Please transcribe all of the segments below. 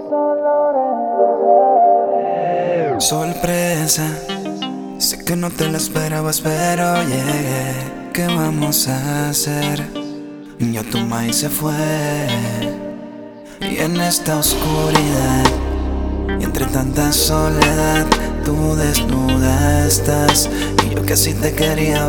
Sorpresa, sé que no te la esperabas, pero llegué. ¿Qué vamos a hacer? Ya tu maíz se fue. Y en esta oscuridad y entre tanta soledad, tú desnuda estás y yo que sí te quería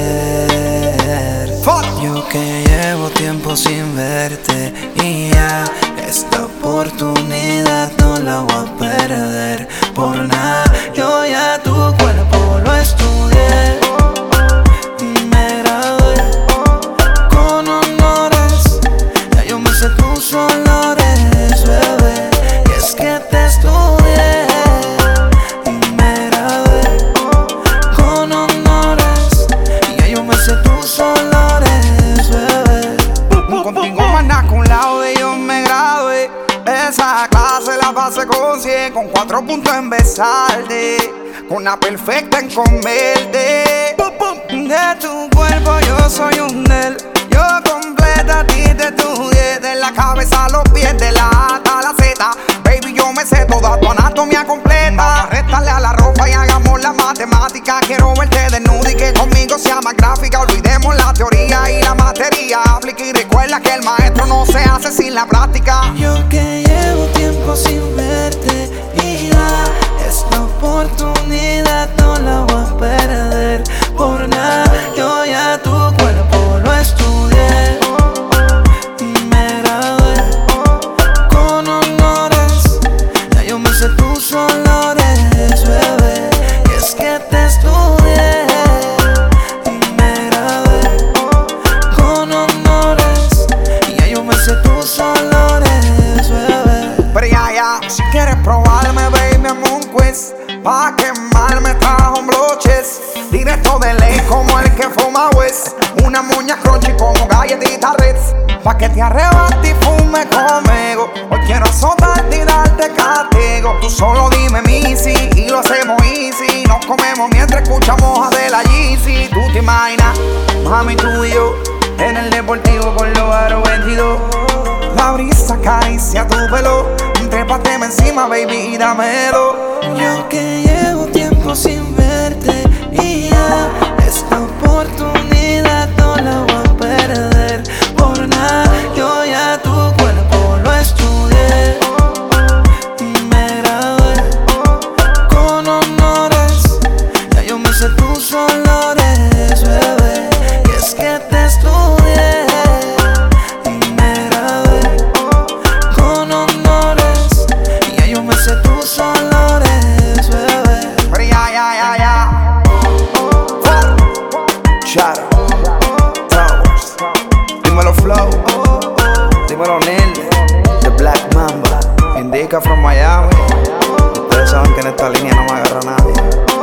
ver. Yo que llevo tiempo sin verte y ya esta oportunidad no la voy a perder por nada. Yo ya tu cuerpo lo estudié y me gradué con honores. Ya yo me sé tus olores, bebé. Y es que te estudié y me gradué con honores. Y ya yo me sé tus olores, bebé. Contigo maná, con un lado de ellos me gradué. Esa clase la pasé con 100, con 4 puntos en besarte, con una perfecta en comerte. De tu cuerpo yo soy un del. Yo completa a ti te estudié, de la cabeza a los pies, de la A a la Z. Baby, yo me sé toda tu anatomía completa. Réstale a la ropa y hagamos la matemática. Quiero verte desnuda y que conmigo sea más gráfica. Olvidemos la teoría y la materia. Aplica y recuerda que el maestro no se hace sin la práctica. Yo que llevo tiempo sin verte y ya esta oportunidad no la voy a perder por nada. Yo ya tu cuerpo lo estudié y me gradué con honores. Ya yo me sé tus olores, bebé. Y es que te estudié y me gradué con honores. Y ya yo me sé tus olores, bebé. Pero ya, si quieres probarme, baby, hazme un quiz. Pa' quemarme trajo broches, directo de ley como el que fuma West. Una moña crunchy como galletita Ritz, pa' que te arrebate y fume conmigo. Hoy quiero azotarte y darte castigo. Tú solo dime Missy y lo hacemos easy. Nos comemos mientras escuchamos a de la Yeezy. Tú te imaginas, mami, tú y yo en el deportivo con los aros 22. La brisa acaricia tu pelo, trépateme encima, baby, y dámelo. Yo que llevo tiempo sin verte y ya esta oportunidad no la voy a perder por nada. Yo ya tu cuerpo lo estudié y me gradué con honores. Ya yo me sé tus olores, bebé. Y es que te estudié y me gradué con honores. Y ya yo me sé tus olores, bebé. Pero ya. Shadow Towers, dímelo Flow, dímelo Neil, The Black Mamba, Indica from Miami. Ustedes saben que en esta línea no me agarra nadie.